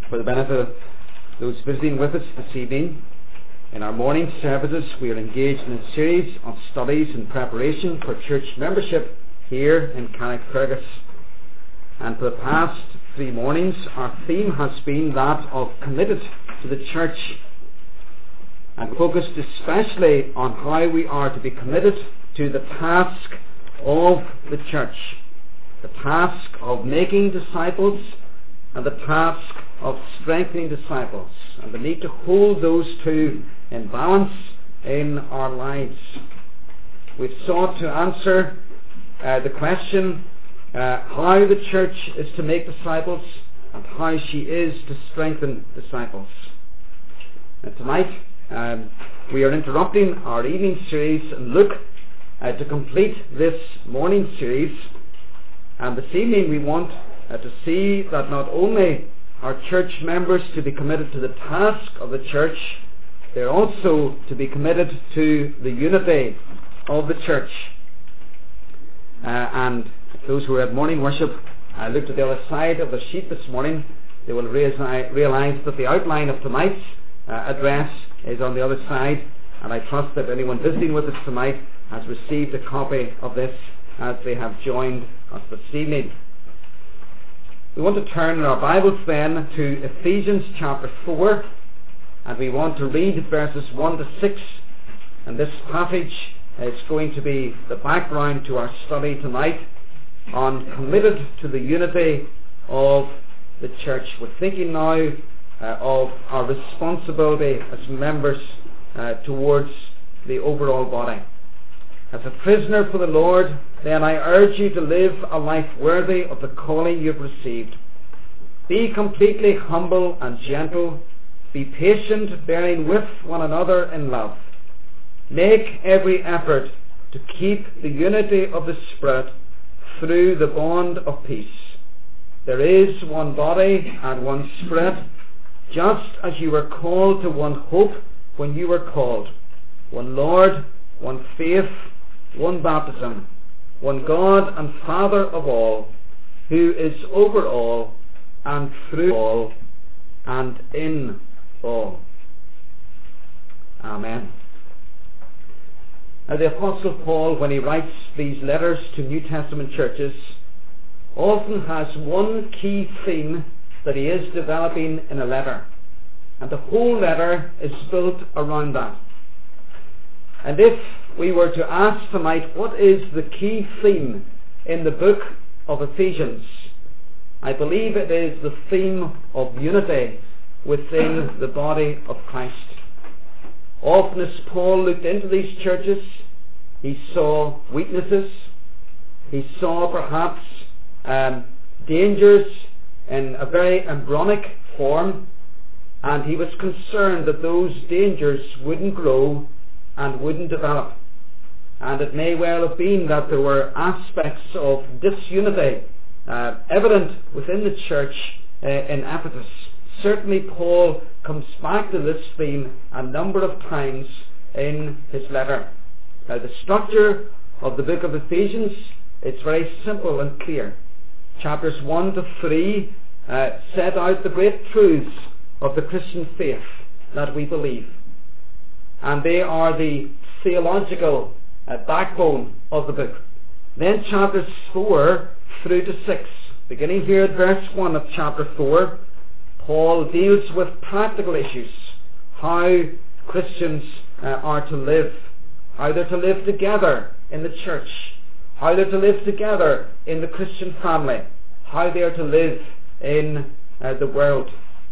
For the benefit of those visiting with us this evening, in our morning services we are engaged in a series of studies in preparation for church membership here in Carrickfergus. And for the past 3 mornings our theme has been that of committed to the church, and focused especially on how we are to be committed to the task of the church, the task of making disciples and the task of strengthening disciples, and the need to hold those two in balance in our lives. We've sought to answer the question how the church is to make disciples and how she is to strengthen disciples. And tonight we are interrupting our evening series and look to complete this morning series. And this evening we want to see that not only are church members to be committed to the task of the church, they're also to be committed to the unity of the church. And those who are at morning worship looked at the other side of the sheet this morning, they will realise that the outline of tonight's address is on the other side, and I trust that anyone visiting with us tonight has received a copy of this as they have joined us this evening. We want to turn our Bibles then to Ephesians chapter 4, and we want to read verses 1 to 6, and this passage is going to be the background to our study tonight on committed to the unity of the church. We're thinking now of our responsibility as members towards the overall body. As a prisoner for the Lord, then I urge you to live a life worthy of the calling you've received. Be completely humble and gentle. Be patient, bearing with one another in love. Make every effort to keep the unity of the Spirit through the bond of peace. There is one body and one Spirit, just as you were called to one hope when you were called. One Lord, one faith, one baptism, one God and Father of all, who is over all and through all and in all. Amen. Now, the Apostle Paul, when he writes these letters to New Testament churches, often has one key theme that he is developing in a letter, and the whole letter is built around that. And if we were to ask tonight what is the key theme in the book of Ephesians, I believe it is the theme of unity within the body of Christ. Often as Paul looked into these churches, he saw weaknesses, he saw perhaps dangers in a very embryonic form, and he was concerned that those dangers wouldn't grow and wouldn't develop. And it may well have been that there were aspects of disunity evident within the church in Ephesus. Certainly Paul comes back to this theme a number of times in his letter. Now, the structure of the book of Ephesians, it's very simple and clear. Chapters 1 to 3 set out the great truths of the Christian faith that we believe, and they are the theological backbone of the book. Then chapters 4 through to 6, beginning here at verse 1 of chapter 4, Paul deals with practical issues, how Christians are to live, how they're to live together in the church, how they're to live together in the Christian family, how they are to live in the world.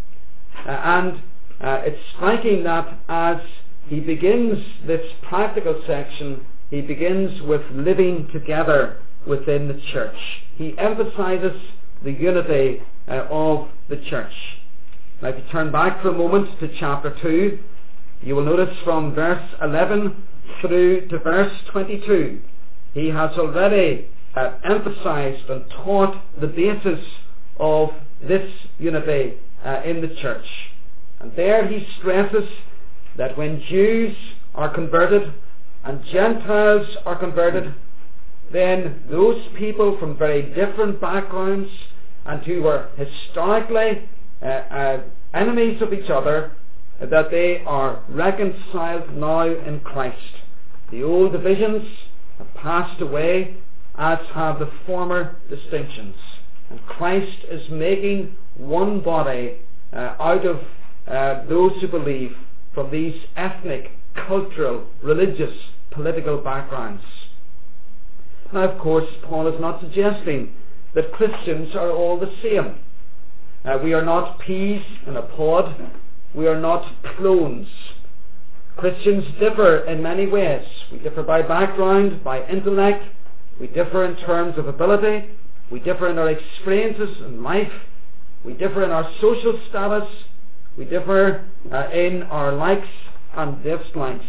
And it's striking that as he begins this practical section, he begins with living together within the church. He emphasizes the unity of the church. Now, if you turn back for a moment to chapter 2, you will notice from verse 11 through to verse 22, he has already emphasized and taught the basis of this unity in the church. And there he stresses that when Jews are converted and Gentiles are converted, then those people from very different backgrounds and who were historically enemies of each other, that they are reconciled now in Christ. The old divisions have passed away, as have the former distinctions. And Christ is making one body out of those who believe from these ethnic, cultural, religious, political backgrounds. Now, of course, Paul is not suggesting that Christians are all the same. We are not peas in a pod. We are not clones. Christians differ in many ways. We differ by background, by intellect. We differ in terms of ability. We differ in our experiences in life. We differ in our social status. We differ in our likes and dislikes.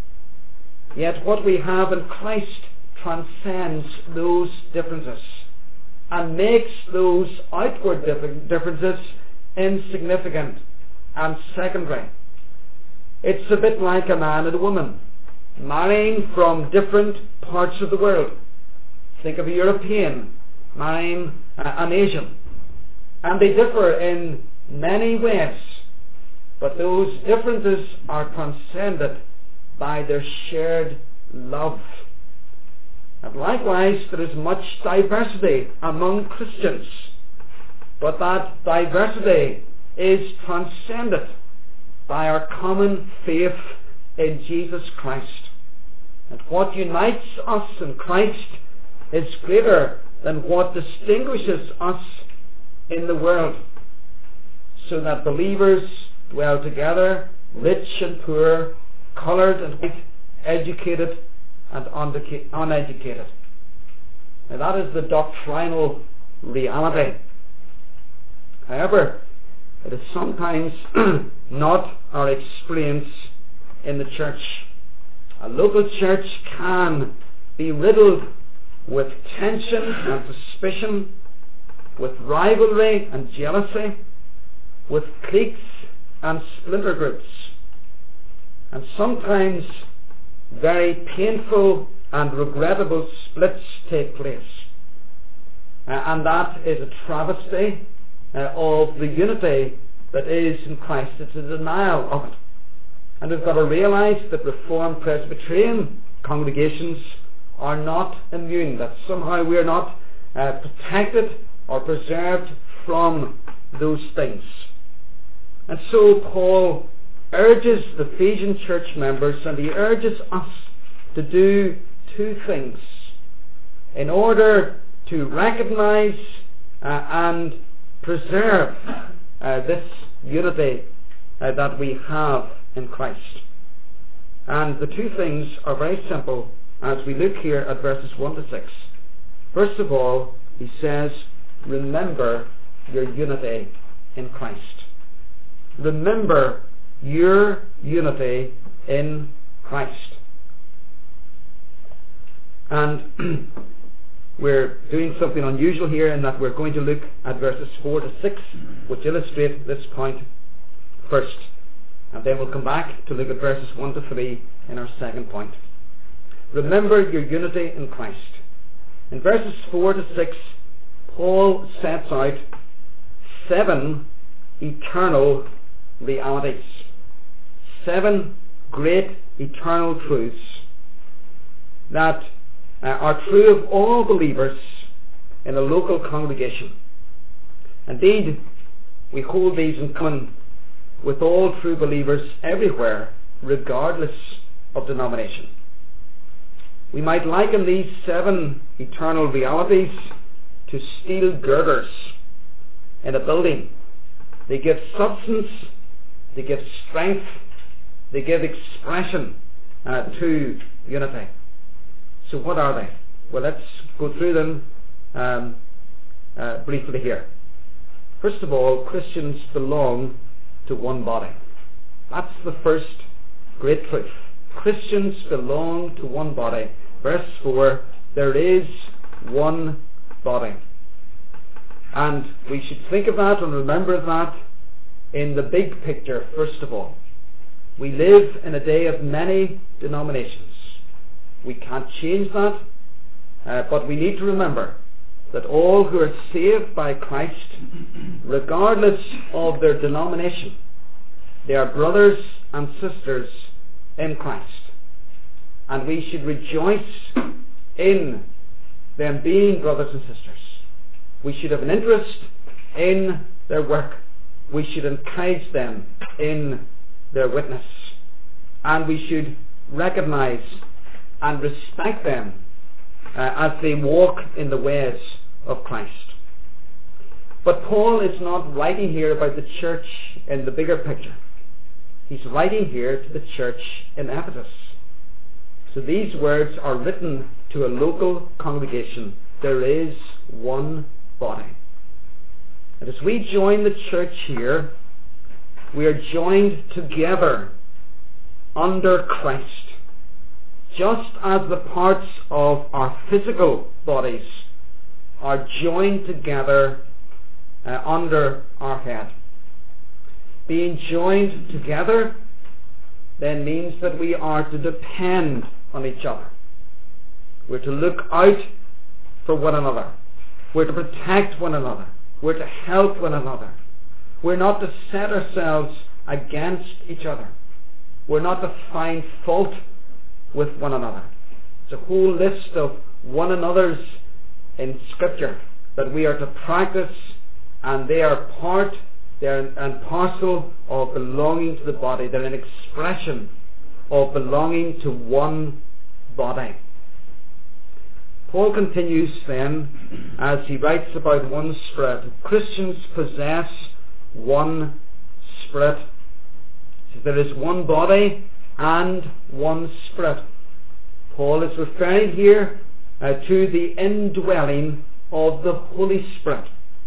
Yet what we have in Christ transcends those differences and makes those outward differences insignificant and secondary. It's a bit like a man and a woman marrying from different parts of the world. Think of a European marrying an Asian. And they differ in many ways, but those differences are transcended by their shared love. And likewise, there is much diversity among Christians, but that diversity is transcended by our common faith in Jesus Christ. And what unites us in Christ is greater than what distinguishes us in the world, so that believers dwell together, rich and poor, coloured and white, educated and uneducated. Now that is the doctrinal reality. However, it is sometimes not our experience in the church. A local church can be riddled with tension and suspicion, with rivalry and jealousy, with cliques and splinter groups, and sometimes very painful and regrettable splits take place. And that is a travesty of the unity that is in Christ. It's a denial of it. And we've got to realise that Reformed Presbyterian congregations are not immune, that somehow we are not protected or preserved from those things. And so Paul urges the Ephesian church members, and he urges us to do two things in order to recognise and preserve this unity that we have in Christ. And the two things are very simple as we look here at verses 1 to 6. First of all, he says, remember your unity in Christ. Remember your unity in Christ. And we're doing something unusual here in that we're going to look at verses 4 to 6, which illustrate this point first. And then we'll come back to look at verses 1 to 3 in our second point. Remember your unity in Christ. In verses 4 to 6, Paul sets out 7 eternal realities. 7 great eternal truths that are true of all believers in a local congregation. Indeed, we hold these in common with all true believers everywhere, regardless of denomination. We might liken these 7 eternal realities to steel girders in a building. They give substance, they give strength, they give expression to unity. So what are they? Well, let's go through them briefly here. First of all, Christians belong to one body. That's the first great truth. Christians belong to one body. Verse 4, there is one body. And we should think of that and remember that in the big picture, first of all. We live in a day of many denominations. We can't change that, but we need to remember that all who are saved by Christ, regardless of their denomination, they are brothers and sisters in Christ. And we should rejoice in them being brothers and sisters. We should have an interest in their work. We should encourage them in their witness. And we should recognize and respect them as they walk in the ways of Christ. But Paul is not writing here about the church in the bigger picture. He's writing here to the church in Ephesus. So these words are written to a local congregation. There is one body. And as we join the church here, we are joined together under Christ. Just as the parts of our physical bodies are joined together under our head. Being joined together then means that we are to depend on each other. We're to look out for one another. We're to protect one another. We're to help one another. We're not to set ourselves against each other. We're not to find fault with one another. It's a whole list of one another's in Scripture that we are to practice, and they are part, they're and parcel of belonging to the body. They're an expression of belonging to one body. Paul continues then as he writes about one Spirit. Christians possess one Spirit. So there is one body and one Spirit. Paul is referring here to the indwelling of the Holy Spirit.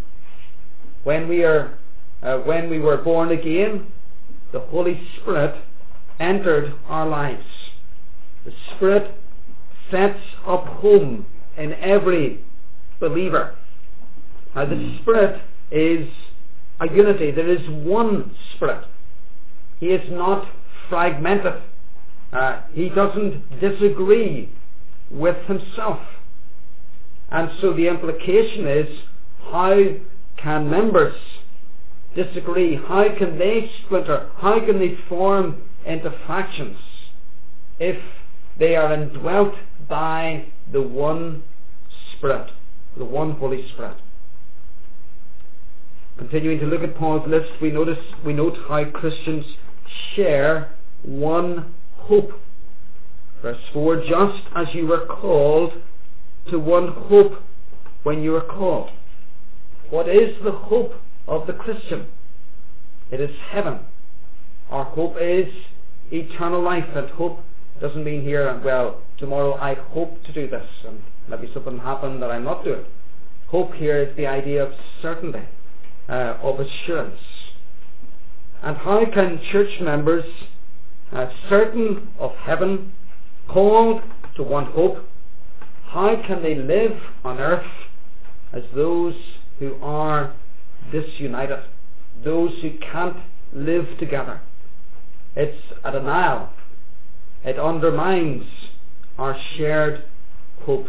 When we were born again, the Holy Spirit entered our lives. The Spirit sets up home in every believer. The Spirit is a unity. There is one Spirit. He is not fragmented. He doesn't disagree with himself. And so the implication is, how can members disagree? How can they splinter? How can they form into factions if they are indwelt by the one Spirit, the one Holy Spirit? Continuing to look at Paul's list, we note how Christians share one hope. Verse 4, just as you were called to one hope when you were called. What is the hope of the Christian? It is heaven. Our hope is eternal life. And hope doesn't mean here, well, tomorrow I hope to do this, and maybe something happened that I'm not doing. Hope here is the idea of certainty, of assurance. And how can church members, certain of heaven, called to one hope, how can they live on earth as those who are disunited, those who can't live together? It's a denial. It undermines our shared hope.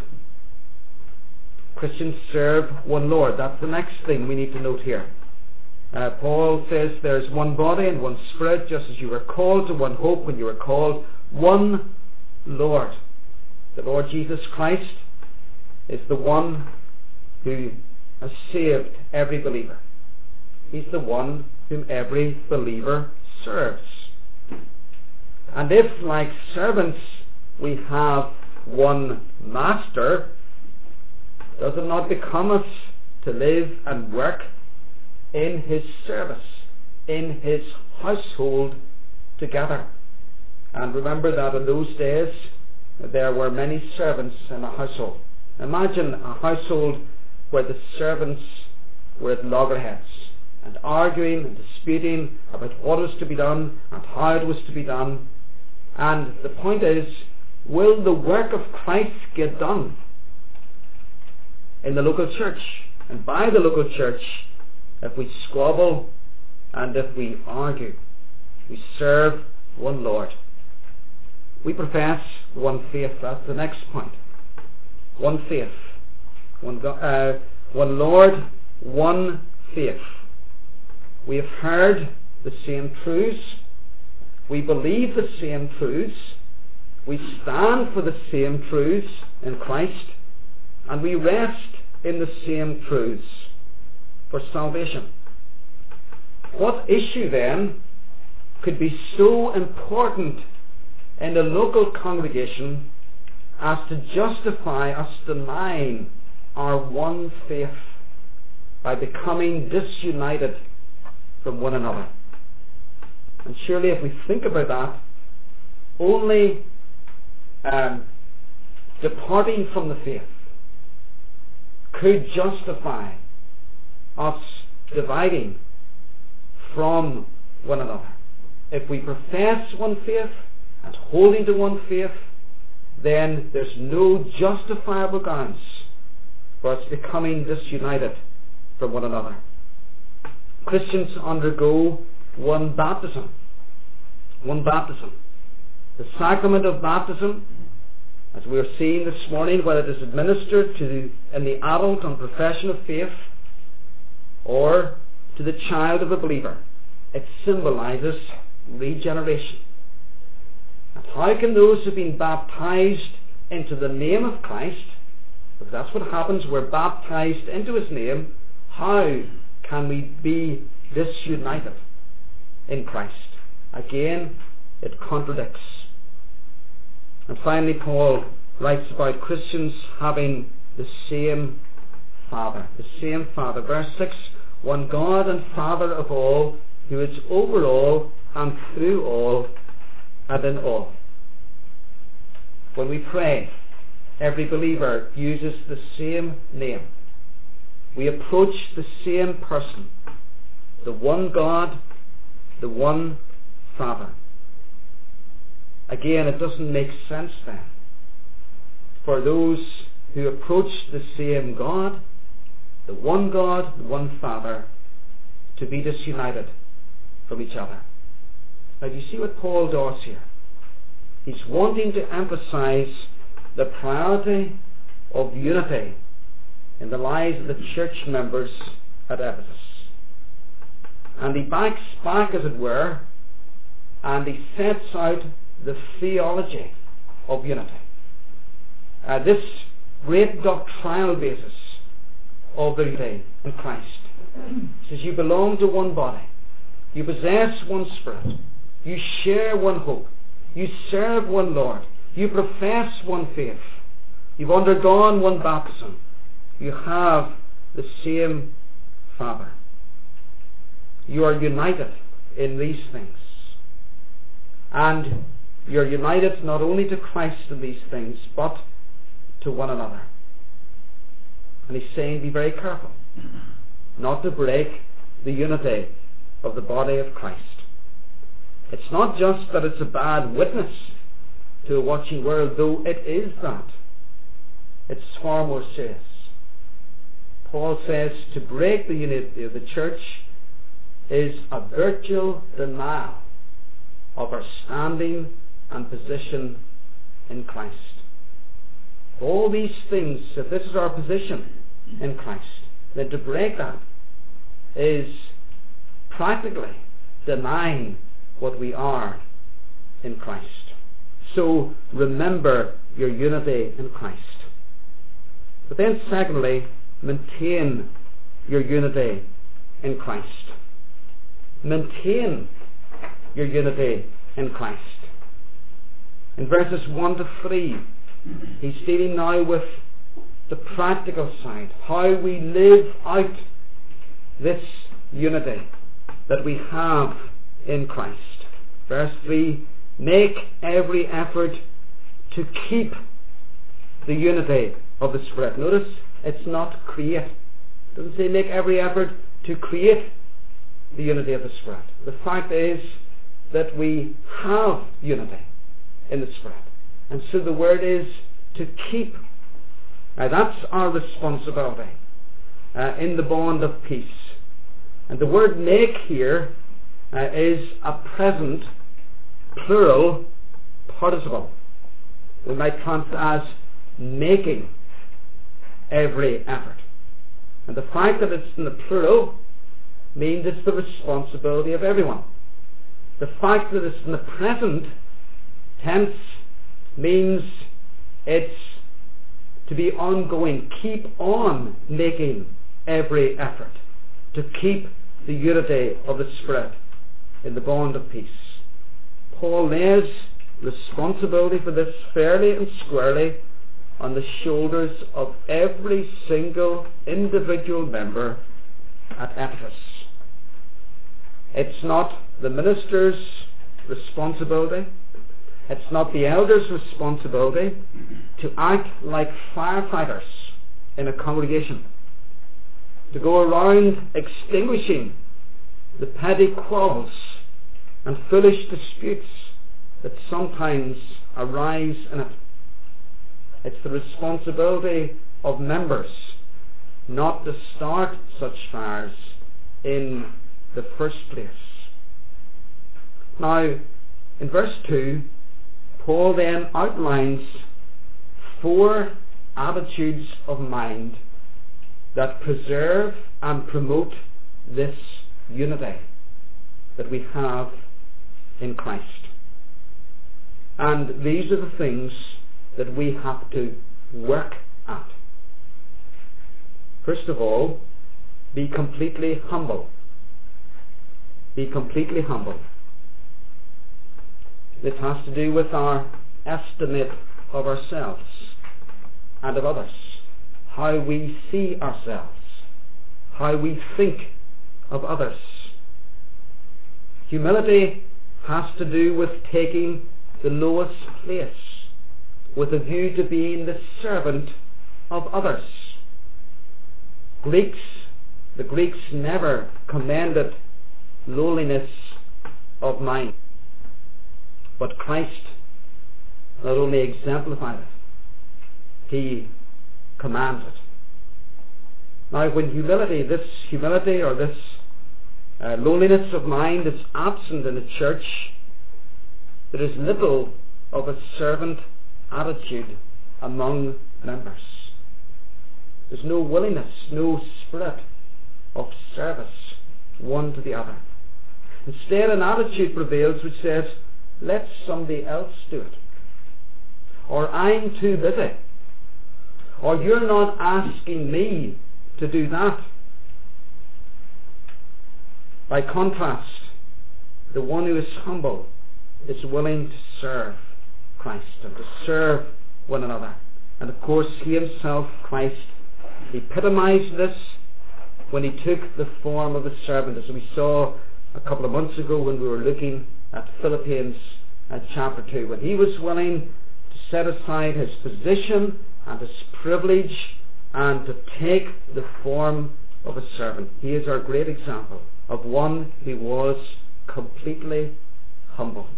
Christians serve one Lord. That's the next thing we need to note here. Paul says there's one body and one Spirit, just as you were called to one hope when you were called. One Lord. The Lord Jesus Christ is the one who has saved every believer. He's the one whom every believer serves. And if, like servants, we have one master, does it not become us to live and work in his service, in his household together? And remember that in those days there were many servants in a household. Imagine a household where the servants were at loggerheads and arguing and disputing about what was to be done and how it was to be done. And the point is, will the work of Christ get done in the local church and by the local church if we squabble and if we argue? We serve one Lord. We profess one faith. That's the next point. One faith. One Lord, one faith. We have heard the same truths. We believe the same truths. We stand for the same truths in Christ. And we rest in the same truths for salvation. What issue then could be so important in a local congregation as to justify us denying our one faith by becoming disunited from one another? And surely if we think about that, only departing from the faith could justify us dividing from one another. If we profess one faith and holding to one faith, then there's no justifiable grounds for us becoming disunited from one another. Christians undergo one baptism. One baptism. The sacrament of baptism, as we are seeing this morning, whether it is administered in the adult on profession of faith or to the child of a believer, it symbolizes regeneration. And how can those who have been baptized into the name of Christ, because that's what happens, we're baptized into His name, how can we be disunited in Christ? Again, it contradicts. And finally, Paul writes about Christians having the same Father. The same Father. Verse 6, one God and Father of all, who is over all and through all and in all. When we pray, every believer uses the same name. We approach the same person. The one God, the one Father. Again, it doesn't make sense then for those who approach the same God, the one Father, to be disunited from each other. Now, do you see what Paul does here? He's wanting to emphasize the priority of unity in the lives of the church members at Ephesus. And he backs back, as it were, and he sets out the theology of unity. This great doctrinal basis of the unity in Christ. He says, you belong to one body. You possess one Spirit. You share one hope. You serve one Lord. You profess one faith. You've undergone one baptism. You have the same Father. You are united in these things. And you're united not only to Christ in these things, but to one another. And he's saying, be very careful not to break the unity of the body of Christ. It's not just that it's a bad witness to a watching world, though it is that. It's far more serious. Paul says to break the unity of the church is a virtual denial of our standing and position in Christ. All these things, if this is our position in Christ, then to break that is practically denying what we are in Christ. So remember your unity in Christ. But then secondly, maintain your unity in Christ. Maintain your unity in Christ. In verses 1 to 3, he's dealing now with the practical side, how we live out this unity that we have in Christ. Verse 3, make every effort to keep the unity of the Spirit. Notice, it's not create. It doesn't say make every effort to create the unity of the Spirit. The fact is that we have unity in the Spirit. And so the word is to keep. Now that's our responsibility in the bond of peace. And the word make here is a present plural participle. We might translate as making every effort. And the fact that it's in the plural means it's the responsibility of everyone. The fact that it's in the present tense means it's to be ongoing. Keep on making every effort to keep the unity of the Spirit in the bond of peace. Paul lays responsibility for this fairly and squarely on the shoulders of every single individual member at Ephesus. It's not the minister's responsibility, it's not the elder's responsibility to act like firefighters in a congregation, to go around extinguishing the petty quarrels and foolish disputes that sometimes arise in it. It's the responsibility of members not to start such fires in the first place. Now, in verse 2, Paul then outlines 4 attitudes of mind that preserve and promote this unity that we have in Christ. And these are the things that we have to work at. First of all, be completely humble. Be completely humble. This has to do with our estimate of ourselves and of others, how we see ourselves, how we think of others. Humility has to do with taking the lowest place with a view to being the servant of others. The Greeks never commended lowliness of mind, but Christ not only exemplified it, he commands it. Now, when this humility or this lowliness of mind is absent in a church, there is little of a servant attitude among members. There's no willingness, no spirit of service one to the other. Instead, an attitude prevails which says, let somebody else do it. Or I'm too busy. Or you're not asking me to do that. By contrast, the one who is humble is willing to serve Christ and to serve one another. And of course, he himself, Christ, epitomized this when he took the form of a servant, as we saw a couple of months ago when we were looking at Philippians chapter 2, when he was willing to set aside his position and his privilege and to take the form of a servant. He is our great example of one who was completely humble.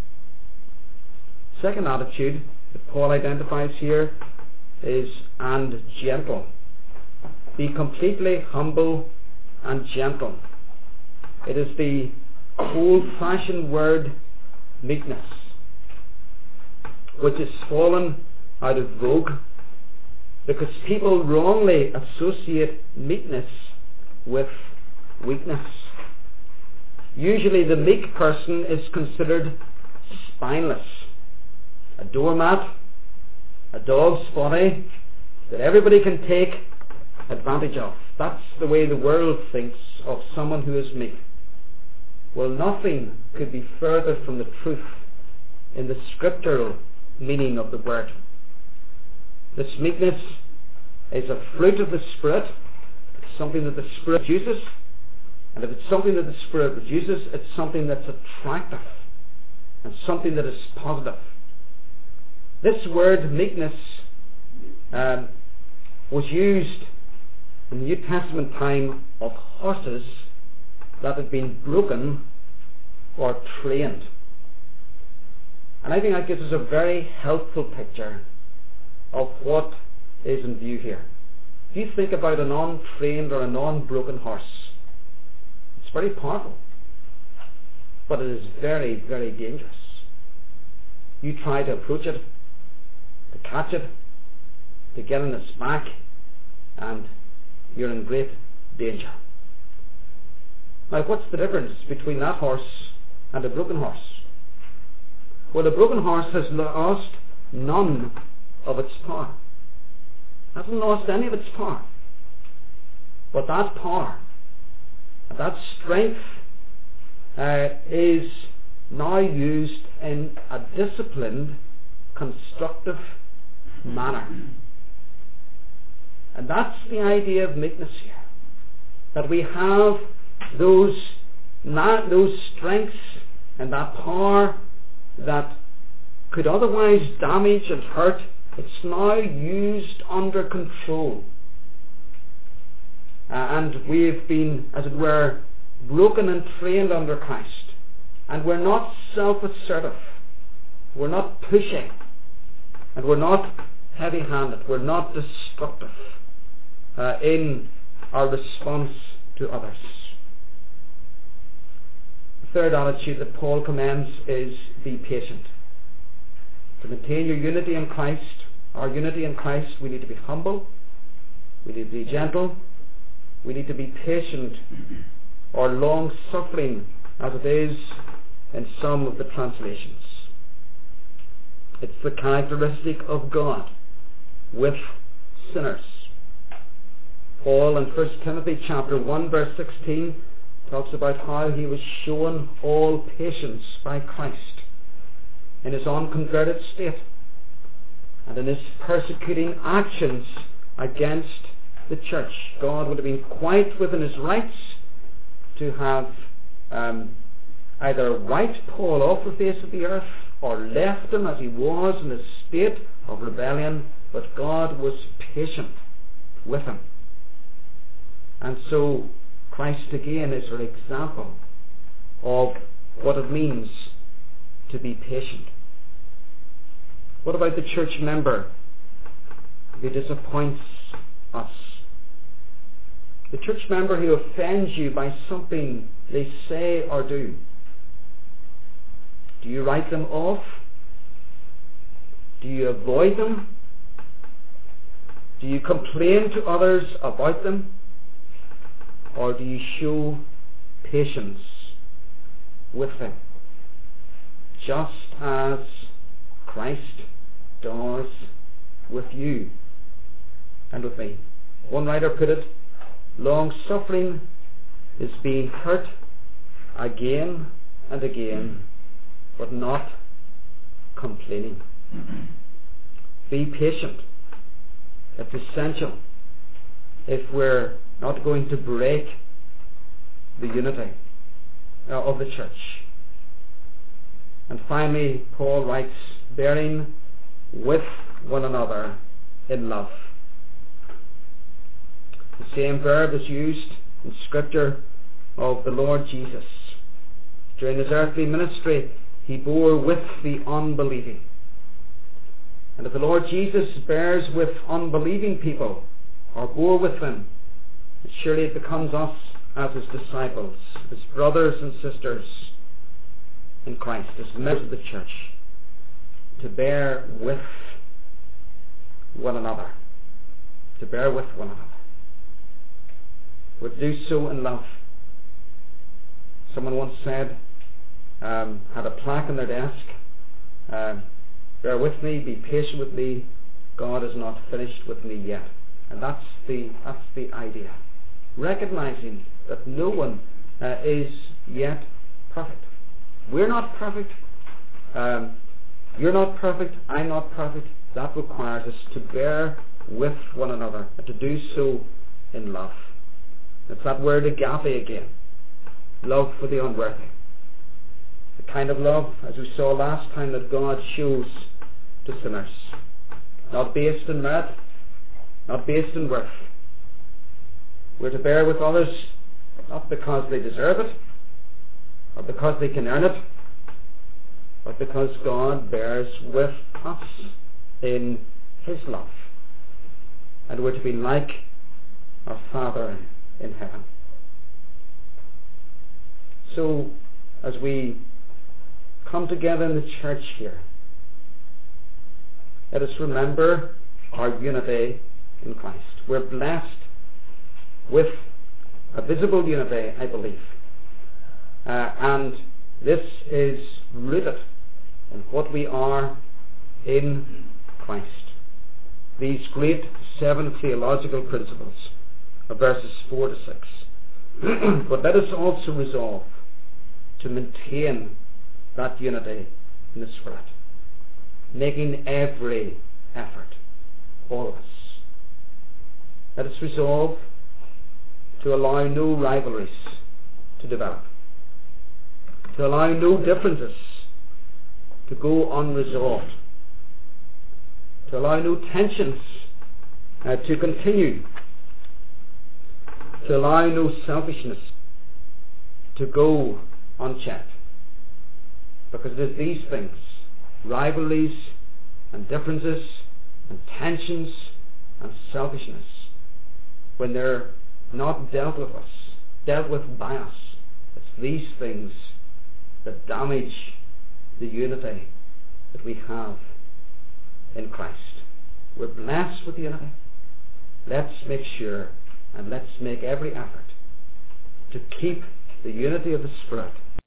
Second attitude that Paul identifies here is and gentle. Be completely humble and gentle. It is the old-fashioned word meekness, which has fallen out of vogue because people wrongly associate meekness with weakness. Usually the meek person is considered spineless, a doormat, a dog's body that everybody can take advantage of. That's the way the world thinks of someone who is meek. Well, nothing could be further from the truth in the scriptural meaning of the word. This meekness is a fruit of the Spirit. It's something that the Spirit produces. And if it's something that the Spirit produces, it's something that's attractive and something that is positive. This word meekness was used in the New Testament time of horses that had been broken or trained. And I think that gives us a very helpful picture of what is in view here. If you think about a non-trained or a non-broken horse, it's very powerful, but it is very, very dangerous. You try to approach it, to catch it, to get on its back, and you're in great danger. Now, what's the difference between that horse and a broken horse? Well, a broken horse has lost none of its power. Hasn't lost any of its power. But that power, that strength, is now used in a disciplined, constructive manner. And that's the idea of meekness here. That we have those strengths and that power that could otherwise damage and hurt. It's now used under control. And we've been, as it were, broken and trained under Christ. And we're not self-assertive. We're not pushing. And we're not heavy-handed. We're not destructive in our response to others. The third attitude that Paul commends is be patient. To maintain your unity in Christ, our unity in Christ, we need to be humble, we need to be gentle, we need to be patient or long-suffering, as it is in some of the translations. It's the characteristic of God with sinners. Paul in 1 Timothy chapter 1 verse 16 talks about how he was shown all patience by Christ in his unconverted state and in his persecuting actions against the church. God would have been quite within his rights to have either wiped Paul off the face of the earth or left him as he was in a state of rebellion, but God was patient with him. And so Christ again is our example of what it means to be patient. What about the church member who disappoints us? The church member who offends you by something they say or do. Do you write them off? Do you avoid them? Do you complain to others about them? Or do you show patience with them? Just as Christ does with you and with me. One writer put it, long-suffering is being hurt again and again, but not complaining. Be patient. It's essential if we're not going to break the unity of the church. And finally, Paul writes, bearing with one another in love. The same verb is used in Scripture of the Lord Jesus. During his earthly ministry, he bore with the unbelieving. And if the Lord Jesus bears with unbelieving people, or bore with them, surely it becomes us as his disciples, his brothers and sisters in Christ, as members of the church, to bear with one another. To bear with one another. We're to do so in love. Someone once said, had a plaque on their desk, bear with me, be patient with me, God is not finished with me yet. And that's the idea. Recognizing that no one is yet perfect. We're not perfect. You're not perfect. I'm not perfect. That requires us to bear with one another and to do so in love. It's that word agape again. Love for the unworthy. The kind of love, as we saw last time, that God shows to sinners. Not based in merit, not based in worth. We're to bear with others not because they deserve it, or because they can earn it, but because God bears with us in his love. And we're to be like our Father in heaven. So, as we come together in the church here, let us remember our unity in Christ. We're blessed with a visible unity, I believe. And this is rooted in what we are in Christ. These great 7 theological principles of verses 4 to 6. But let us also resolve to maintain that unity in the Spirit, making every effort, all of us. Let us resolve to allow no rivalries to develop, to allow no differences to go unresolved, to allow no tensions to continue, to allow no selfishness to go unchecked. Because it is these things, rivalries and differences and tensions and selfishness, when they're not dealt with by us, it's these things that damage the unity that we have in Christ. We're blessed with unity. Let's make sure and let's make every effort to keep the unity of the Spirit